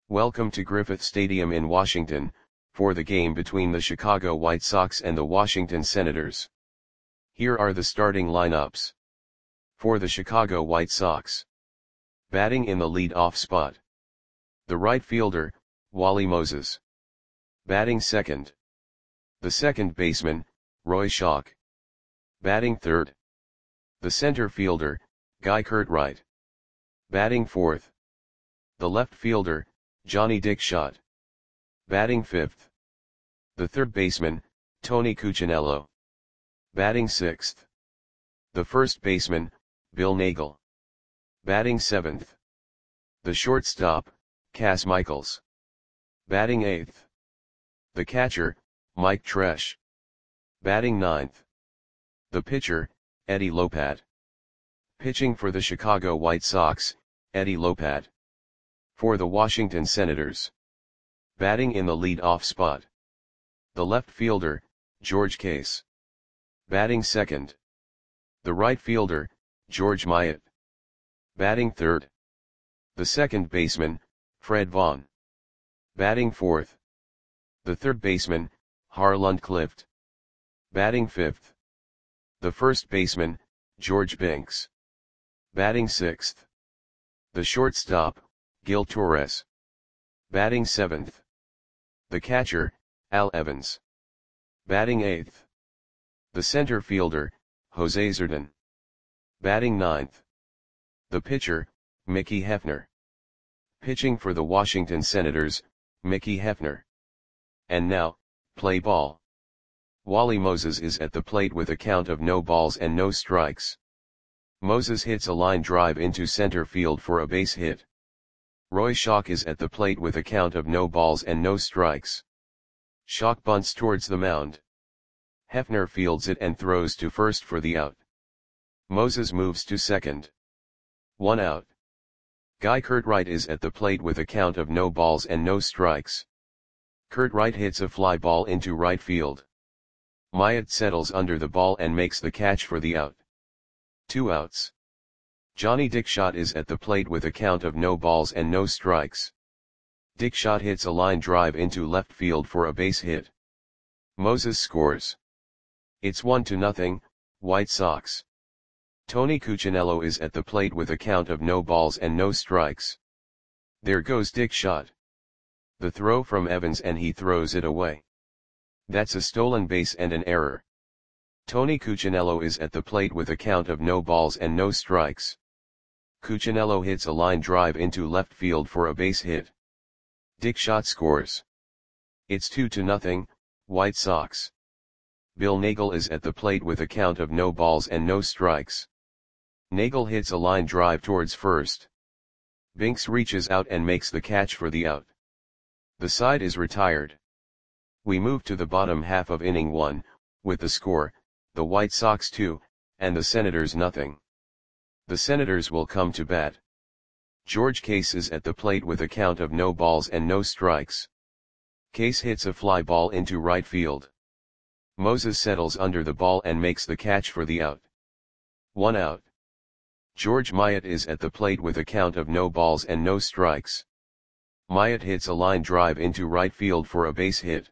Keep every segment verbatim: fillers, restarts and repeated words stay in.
Welcome to Griffith Stadium in Washington, for the game between the Chicago White Sox and the Washington Senators. Here are the starting lineups. For the Chicago White Sox. Batting in the lead-off spot. The right fielder, Wally Moses. Batting second. The second baseman, Roy Schoch. Batting third. The center fielder, Guy Curtright. Batting fourth. The left fielder, Johnny Dickshot. Batting fifth. The third baseman, Tony Cuccinello. Batting sixth. The first baseman, Bill Nagle. Batting seventh. The shortstop, Cas Michaels. Batting eighth. The catcher, Mike Tresh. Batting ninth. The pitcher, Eddie Lopat. Pitching for the Chicago White Sox, Eddie Lopat. For the Washington Senators. Batting in the lead-off spot. The left fielder, George Case. Batting second. The right fielder, George Myatt. Batting third. The second baseman, Fred Vaughn. Batting fourth. The third baseman, Harlan Clift. Batting fifth. The first baseman, George Binks. Batting sixth. The shortstop, Gil Torres. Batting seventh. The catcher, Al Evans. Batting eighth. The center fielder, Jose Zerdin. Batting ninth. The pitcher, Mickey Hefner. Pitching for the Washington Senators, Mickey Hefner. And now, play ball. Wally Moses is at the plate with a count of no balls and no strikes. Moses hits a line drive into center field for a base hit. Roy Schoch is at the plate with a count of no balls and no strikes. Schoch bunts towards the mound. Hefner fields it and throws to first for the out. Moses moves to second. One out. Guy Curtright is at the plate with a count of no balls and no strikes. Curtright hits a fly ball into right field. Myatt settles under the ball and makes the catch for the out. Two outs. Johnny Dickshot is at the plate with a count of no balls and no strikes. Dickshot hits a line drive into left field for a base hit. Moses scores. It's one to nothing, White Sox. Tony Cuccinello is at the plate with a count of no balls and no strikes. There goes Dickshot. The throw from Evans and he throws it away. That's a stolen base and an error. Tony Cuccinello is at the plate with a count of no balls and no strikes. Cuccinello hits a line drive into left field for a base hit. Dickshot scores. It's two to nothing, White Sox. Bill Nagle is at the plate with a count of no balls and no strikes. Nagle hits a line drive towards first. Binks reaches out and makes the catch for the out. The side is retired. We move to the bottom half of inning one, with the score, the White Sox two, and the Senators nothing. The Senators will come to bat. George Case is at the plate with a count of no balls and no strikes. Case hits a fly ball into right field. Moses settles under the ball and makes the catch for the out. One out. George Myatt is at the plate with a count of no balls and no strikes. Myatt hits a line drive into right field for a base hit.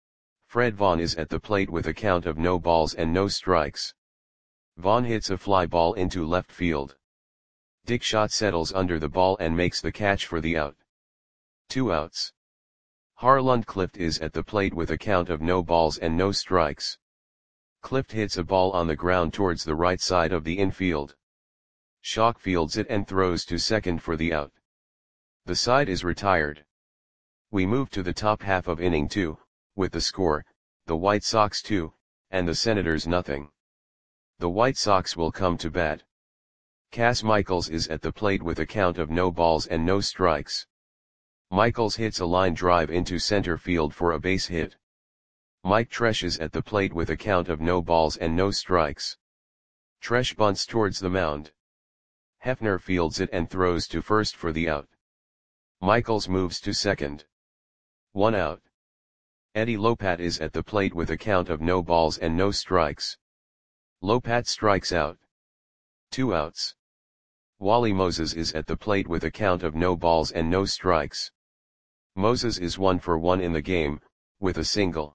Fred Vaughn is at the plate with a count of no balls and no strikes. Vaughn hits a fly ball into left field. Dickshot settles under the ball and makes the catch for the out. Two outs. Harlan Clift is at the plate with a count of no balls and no strikes. Clift hits a ball on the ground towards the right side of the infield. Schoch fields it and throws to second for the out. The side is retired. We move to the top half of inning two, with the score, the White Sox two, and the Senators nothing. The White Sox will come to bat. Cas Michaels is at the plate with a count of no balls and no strikes. Michaels hits a line drive into center field for a base hit. Mike Tresh is at the plate with a count of no balls and no strikes. Tresh bunts towards the mound. Hefner fields it and throws to first for the out. Michaels moves to second. One out. Eddie Lopat is at the plate with a count of no balls and no strikes. Lopat strikes out. Two outs. Wally Moses is at the plate with a count of no balls and no strikes. Moses is one for one in the game, with a single.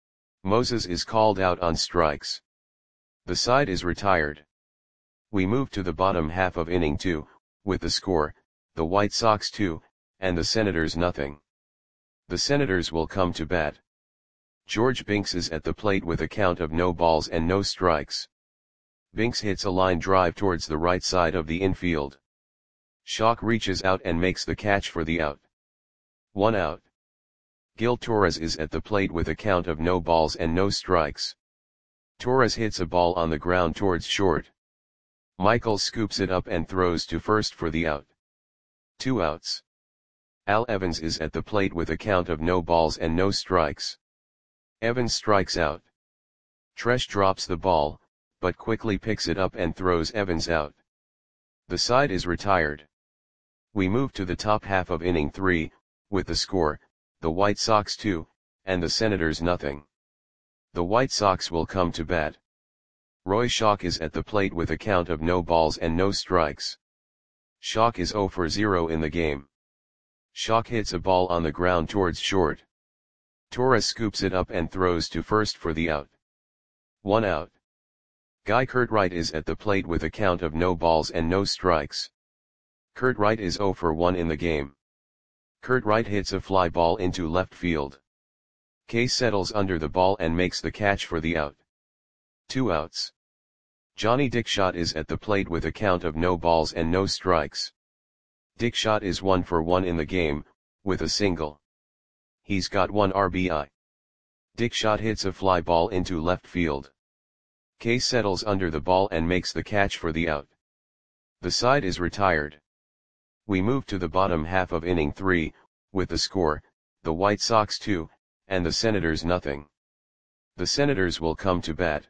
Moses is called out on strikes. The side is retired. We move to the bottom half of inning two, with the score, the White Sox two, and the Senators nothing. The Senators will come to bat. George Binks is at the plate with a count of no balls and no strikes. Binks hits a line drive towards the right side of the infield. Schock reaches out and makes the catch for the out. One out. Gil Torres is at the plate with a count of no balls and no strikes. Torres hits a ball on the ground towards short. Michaels scoops it up and throws to first for the out. Two outs. Al Evans is at the plate with a count of no balls and no strikes. Evans strikes out. Tresh drops the ball, but quickly picks it up and throws Evans out. The side is retired. We move to the top half of inning three, with the score, the White Sox two, and the Senators nothing. The White Sox will come to bat. Roy Schock is at the plate with a count of no balls and no strikes. Schock is zero for zero in the game. Schock hits a ball on the ground towards short. Torres scoops it up and throws to first for the out. One out. Guy Curtright is at the plate with a count of no balls and no strikes. Curtright is zero for one in the game. Curtright hits a fly ball into left field. Case settles under the ball and makes the catch for the out. Two outs. Johnny Dickshot is at the plate with a count of no balls and no strikes. Dickshot is one for one in the game, with a single. He's got one R B I. Dickshot hits a fly ball into left field. Case settles under the ball and makes the catch for the out. The side is retired. We move to the bottom half of inning three, with the score, the White Sox two, and the Senators nothing. The Senators will come to bat.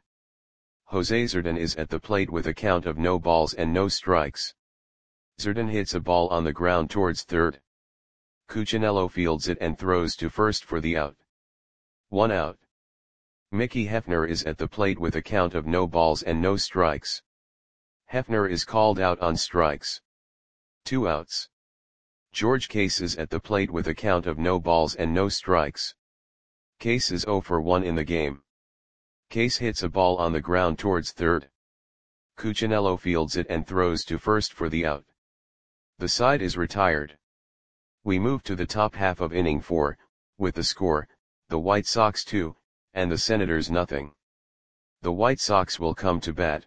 Jose Zerdan is at the plate with a count of no balls and no strikes. Zerdan hits a ball on the ground towards third. Cuccinello fields it and throws to first for the out. One out. Mickey Hefner is at the plate with a count of no balls and no strikes. Hefner is called out on strikes. Two outs. George Case is at the plate with a count of no balls and no strikes. Case is zero for one in the game. Case hits a ball on the ground towards third. Cuccinello fields it and throws to first for the out. The side is retired. We move to the top half of inning four, with the score, the White Sox two, and the Senators nothing. The White Sox will come to bat.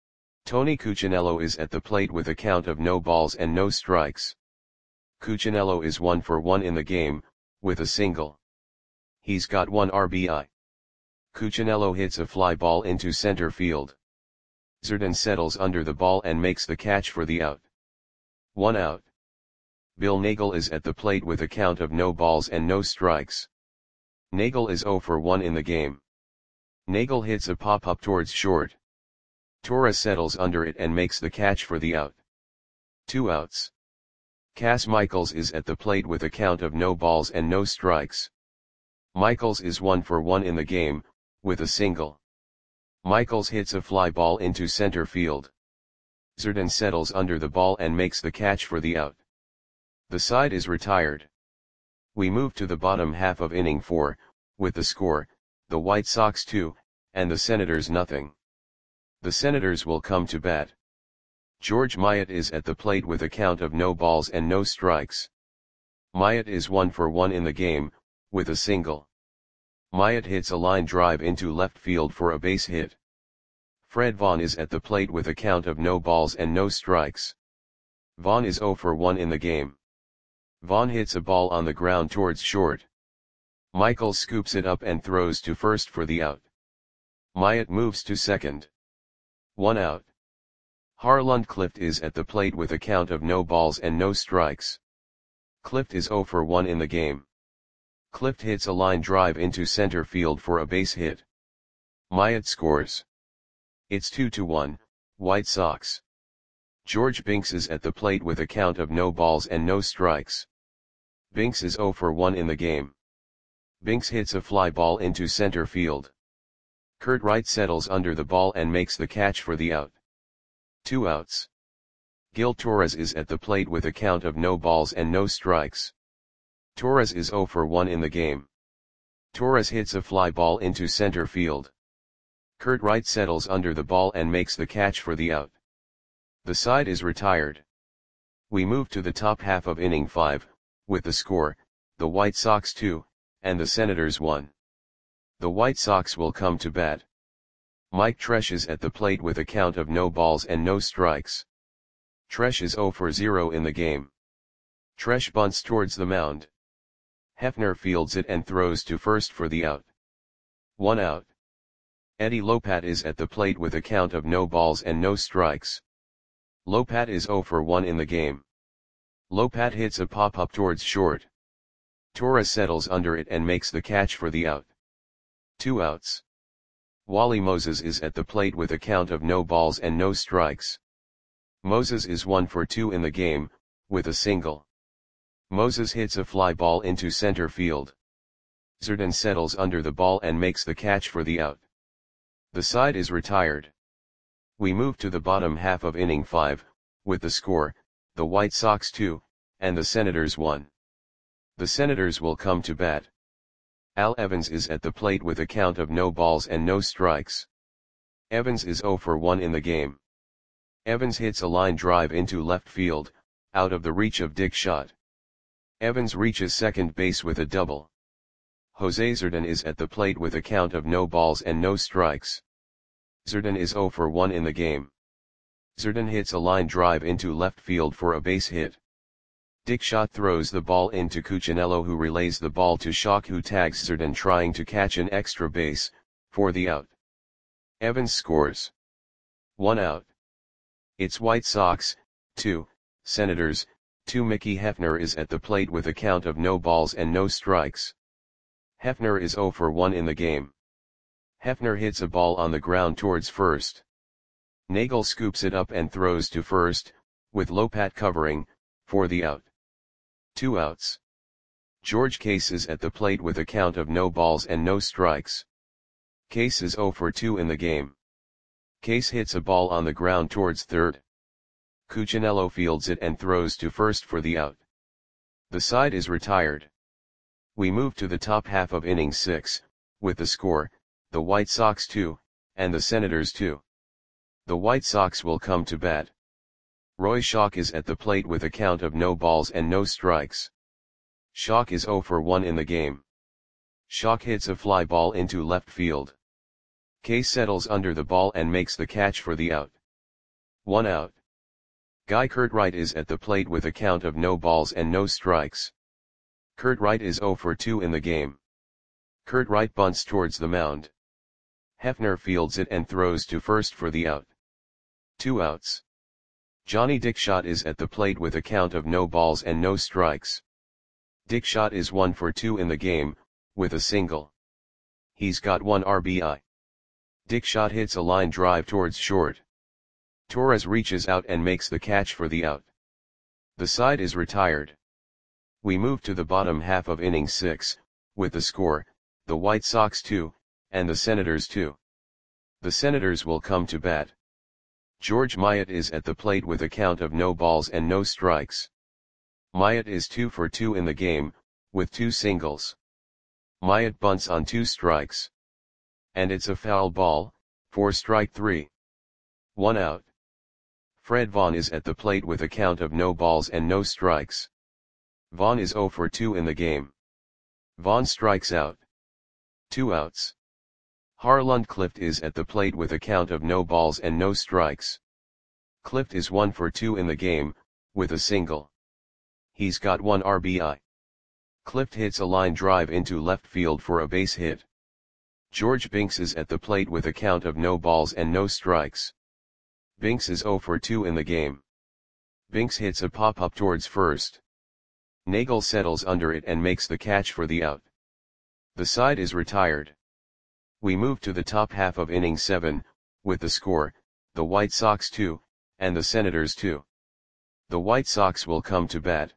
Tony Cuccinello is at the plate with a count of no balls and no strikes. Cuccinello is one for one in the game, with a single. He's got one R B I. Cuccinello hits a fly ball into center field. Zerdan settles under the ball and makes the catch for the out. One out. Bill Nagel is at the plate with a count of no balls and no strikes. Nagel is zero for one in the game. Nagel hits a pop-up towards short. Torres settles under it and makes the catch for the out. Two outs. Cass Michaels is at the plate with a count of no balls and no strikes. Michaels is one for one in the game, with a single. Michaels hits a fly ball into center field. Zerdan settles under the ball and makes the catch for the out. The side is retired. We move to the bottom half of inning four, with the score, the White Sox two, and the Senators nothing. The Senators will come to bat. George Myatt is at the plate with a count of no balls and no strikes. Myatt is one for one in the game, with a single. Myatt hits a line drive into left field for a base hit. Fred Vaughn is at the plate with a count of no balls and no strikes. Vaughn is zero for one in the game. Vaughn hits a ball on the ground towards short. Michaels scoops it up and throws to first for the out. Myatt moves to second. One out. Harlund Clift is at the plate with a count of no balls and no strikes. Clift is zero for one in the game. Clift hits a line drive into center field for a base hit. Myatt scores. It's two to one, White Sox. George Binks is at the plate with a count of no balls and no strikes. Binks is zero for one in the game. Binks hits a fly ball into center field. Curtright settles under the ball and makes the catch for the out. Two outs. Gil Torres is at the plate with a count of no balls and no strikes. Torres is zero for one in the game. Torres hits a fly ball into center field. Kurt Wright settles under the ball and makes the catch for the out. The side is retired. We move to the top half of inning five, with the score, the White Sox two, and the Senators one. The White Sox will come to bat. Mike Tresh is at the plate with a count of no balls and no strikes. Tresh is zero for zero in the game. Tresh bunts towards the mound. Hefner fields it and throws to first for the out. One out. Eddie Lopat is at the plate with a count of no balls and no strikes. Lopat is zero for one in the game. Lopat hits a pop-up towards short. Torres settles under it and makes the catch for the out. Two outs. Wally Moses is at the plate with a count of no balls and no strikes. Moses is one for two in the game, with a single. Moses hits a fly ball into center field. Zerdan settles under the ball and makes the catch for the out. The side is retired. We move to the bottom half of inning five, with the score, the White Sox two, and the Senators one. The Senators will come to bat. Al Evans is at the plate with a count of no balls and no strikes. Evans is zero for one in the game. Evans hits a line drive into left field, out of the reach of Dick Schott. Evans reaches second base with a double. Jose Zerdan is at the plate with a count of no balls and no strikes. Zerdan is zero for one in the game. Zerdan hits a line drive into left field for a base hit. Dick Schott throws the ball into Cuccinello, who relays the ball to Schock, who tags Zerdan trying to catch an extra base, for the out. Evans scores. One out. It's White Sox, two, Senators, two. Mickey Hefner is at the plate with a count of no balls and no strikes. Hefner is zero for one in the game. Hefner hits a ball on the ground towards first. Nagel scoops it up and throws to first, with Lopat covering, for the out. Two outs. George Case is at the plate with a count of no balls and no strikes. Case is zero for two in the game. Case hits a ball on the ground towards third. Cuccinello fields it and throws to first for the out. The side is retired. We move to the top half of inning six, with the score, the White Sox two, and the Senators two. The White Sox will come to bat. Roy Schock is at the plate with a count of no balls and no strikes. Schock is zero for one in the game. Schock hits a fly ball into left field. Case settles under the ball and makes the catch for the out. One out. Guy Kurt Wright is at the plate with a count of no balls and no strikes. Kurt Wright is zero for two in the game. Kurt Wright bunts towards the mound. Hefner fields it and throws to first for the out. Two outs. Johnny Dick Schott is at the plate with a count of no balls and no strikes. Dick Schott is one for two in the game, with a single. He's got one R B I. Dick Schott hits a line drive towards short. Torres reaches out and makes the catch for the out. The side is retired. We move to the bottom half of inning six, with the score, the White Sox two, and the Senators two. The Senators will come to bat. George Myatt is at the plate with a count of no balls and no strikes. Myatt is two for two in the game, with two singles. Myatt bunts on two strikes. And it's a foul ball, for strike three. One out. Fred Vaughn is at the plate with a count of no balls and no strikes. Vaughn is zero for two in the game. Vaughn strikes out. Two outs. Harland Clift is at the plate with a count of no balls and no strikes. Clift is one for two in the game, with a single. He's got one R B I. Clift hits a line drive into left field for a base hit. George Binks is at the plate with a count of no balls and no strikes. Binks is zero for two in the game. Binks hits a pop-up towards first. Nagel settles under it and makes the catch for the out. The side is retired. We move to the top half of inning seven, with the score, the White Sox two, and the Senators two. The White Sox will come to bat.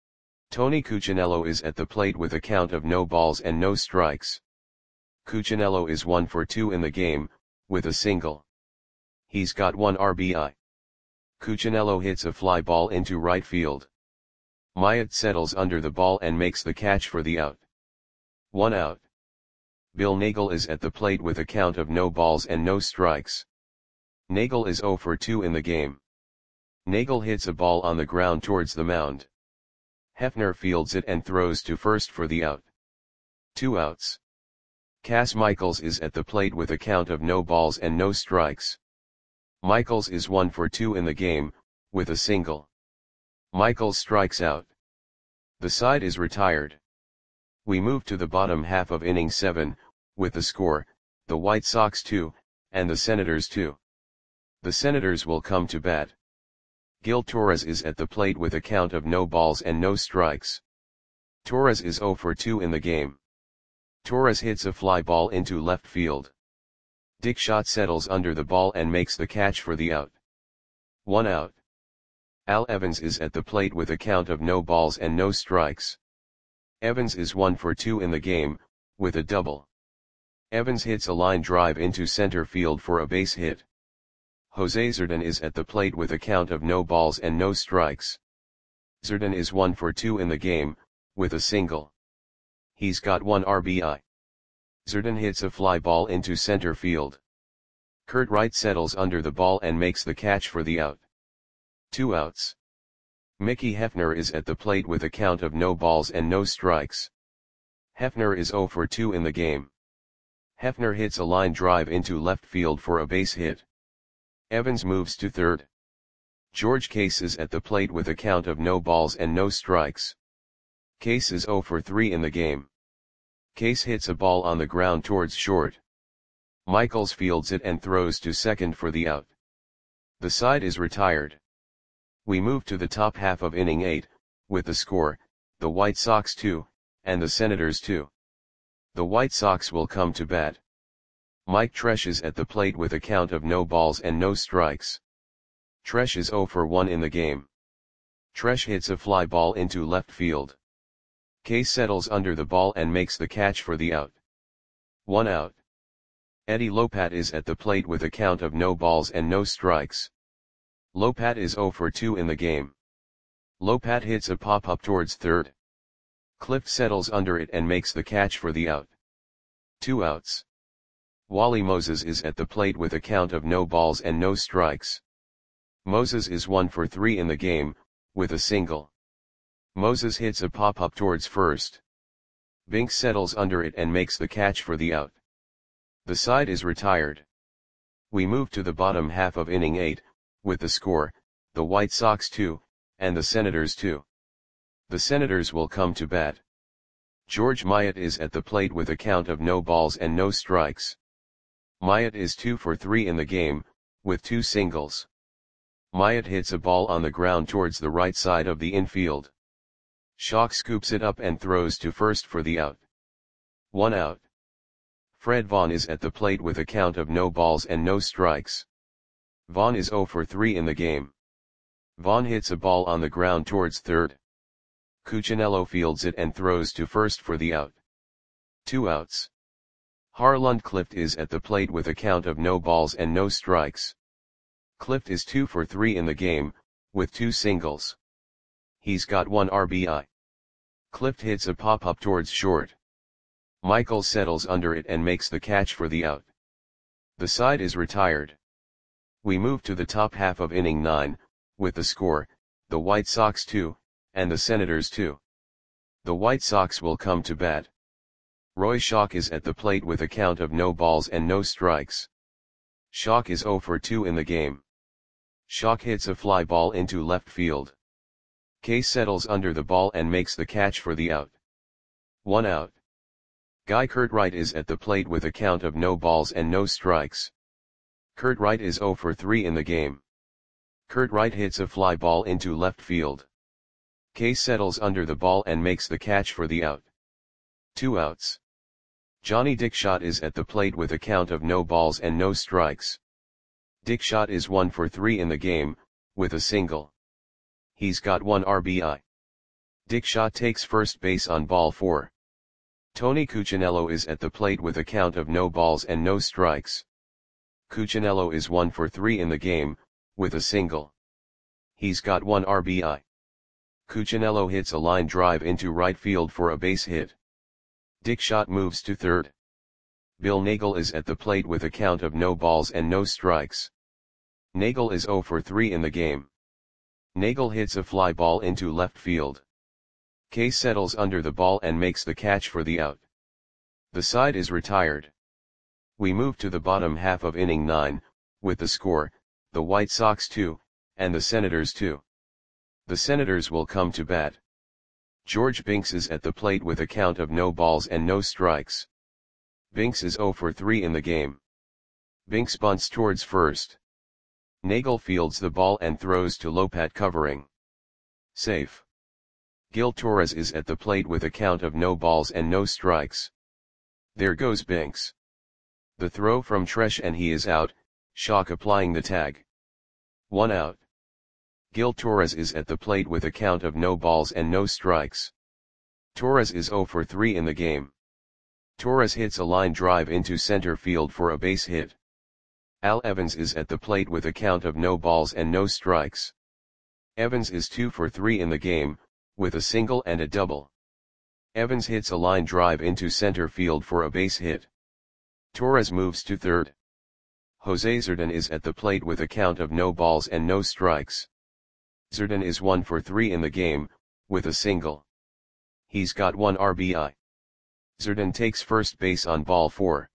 Tony Cuccinello is at the plate with a count of no balls and no strikes. Cuccinello is one for two in the game, with a single. He's got one R B I. Cuccinello hits a fly ball into right field. Myatt settles under the ball and makes the catch for the out. One out. Bill Nagel is at the plate with a count of no balls and no strikes. Nagel is zero for two in the game. Nagel hits a ball on the ground towards the mound. Hefner fields it and throws to first for the out. Two outs. Cass Michaels is at the plate with a count of no balls and no strikes. Michaels is one for two in the game, with a single. Michaels strikes out. The side is retired. We move to the bottom half of inning seven, with the score, the White Sox two, and the Senators two. The Senators will come to bat. Gil Torres is at the plate with a count of no balls and no strikes. Torres is zero for two in the game. Torres hits a fly ball into left field. Dick Schott settles under the ball and makes the catch for the out. One out. Al Evans is at the plate with a count of no balls and no strikes. Evans is one for two in the game, with a double. Evans hits a line drive into center field for a base hit. Jose Zerdan is at the plate with a count of no balls and no strikes. Zerdan is one for two in the game, with a single. He's got one R B I. Zerdan hits a fly ball into center field. Kurt Wright settles under the ball and makes the catch for the out. Two outs. Mickey Hefner is at the plate with a count of no balls and no strikes. Hefner is zero for two in the game. Hefner hits a line drive into left field for a base hit. Evans moves to third. George Case is at the plate with a count of no balls and no strikes. Case is zero for three in the game. Case hits a ball on the ground towards short. Michaels fields it and throws to second for the out. The side is retired. We move to the top half of inning eight, with the score, the White Sox two, and the Senators two. The White Sox will come to bat. Mike Tresh is at the plate with a count of no balls and no strikes. Tresh is zero for one in the game. Tresh hits a fly ball into left field. Case settles under the ball and makes the catch for the out. One out. Eddie Lopat is at the plate with a count of no balls and no strikes. Lopat is zero for two in the game. Lopat hits a pop-up towards third. Clift settles under it and makes the catch for the out. Two outs. Wally Moses is at the plate with a count of no balls and no strikes. Moses is one for three in the game, with a single. Moses hits a pop-up towards first. Bink settles under it and makes the catch for the out. The side is retired. We move to the bottom half of inning eight, with the score, the White Sox two, and the Senators two. The Senators will come to bat. George Myatt is at the plate with a count of no balls and no strikes. Myatt is two for three in the game, with two singles. Myatt hits a ball on the ground towards the right side of the infield. Schock scoops it up and throws to first for the out. One out. Fred Vaughn is at the plate with a count of no balls and no strikes. Vaughn is zero for three in the game. Vaughn hits a ball on the ground towards third. Cuccinello fields it and throws to first for the out. Two outs. Harlund Clift is at the plate with a count of no balls and no strikes. Clift is two for three in the game, with two singles. He's got one R B I. Clift hits a pop-up towards short. Michael settles under it and makes the catch for the out. The side is retired. We move to the top half of inning nine, with the score, the White Sox two, and the Senators two. The White Sox will come to bat. Roy Schock is at the plate with a count of no balls and no strikes. Schock is zero for two in the game. Schock hits a fly ball into left field. Case settles under the ball and makes the catch for the out. One out. Guy Curtright is at the plate with a count of no balls and no strikes. Curtright is zero for three in the game. Curtright hits a fly ball into left field. Case settles under the ball and makes the catch for the out. Two outs. Johnny Dickshot is at the plate with a count of no balls and no strikes. Dickshot is one for three in the game, with a single. He's got one R B I. Dickshot takes first base on ball four. Tony Cuccinello is at the plate with a count of no balls and no strikes. Cuccinello is one for three in the game, with a single. He's got one R B I. Cuccinello hits a line drive into right field for a base hit. Dick Schott moves to third. Bill Nagle is at the plate with a count of no balls and no strikes. Nagle is zero for three in the game. Nagle hits a fly ball into left field. Case settles under the ball and makes the catch for the out. The side is retired. We move to the bottom half of inning nine, with the score, the White Sox two, and the Senators two. The Senators will come to bat. George Binks is at the plate with a count of no balls and no strikes. Binks is zero for three in the game. Binks bunts towards first. Nagle fields the ball and throws to Lopat covering. Safe. Gil Torres is at the plate with a count of no balls and no strikes. There goes Binks. The throw from Tresh and he is out, Schock applying the tag. One out. Gil Torres is at the plate with a count of no balls and no strikes. Torres is zero for three in the game. Torres hits a line drive into center field for a base hit. Al Evans is at the plate with a count of no balls and no strikes. Evans is two for three in the game, with a single and a double. Evans hits a line drive into center field for a base hit. Torres moves to third. Jose Zerdan is at the plate with a count of no balls and no strikes. Zerdan is one for three in the game, with a single. He's got one R B I. Zerdan takes first base on ball four.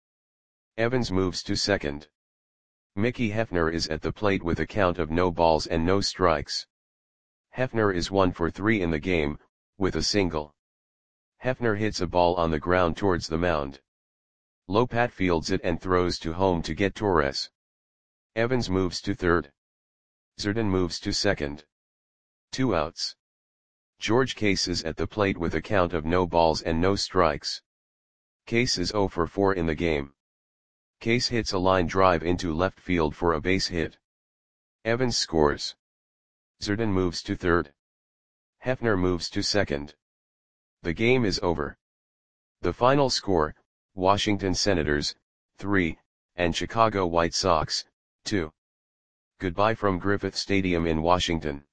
Evans moves to second. Mickey Hefner is at the plate with a count of no balls and no strikes. Hefner is one for three in the game, with a single. Hefner hits a ball on the ground towards the mound. Lopat fields it and throws to home to get Torres. Evans moves to third. Zerdan moves to second. Two outs. George Case is at the plate with a count of no balls and no strikes. Case is zero for four in the game. Case hits a line drive into left field for a base hit. Evans scores. Zerdan moves to third. Hefner moves to second. The game is over. The final score, Washington Senators, three, and Chicago White Sox, two. Goodbye from Griffith Stadium in Washington.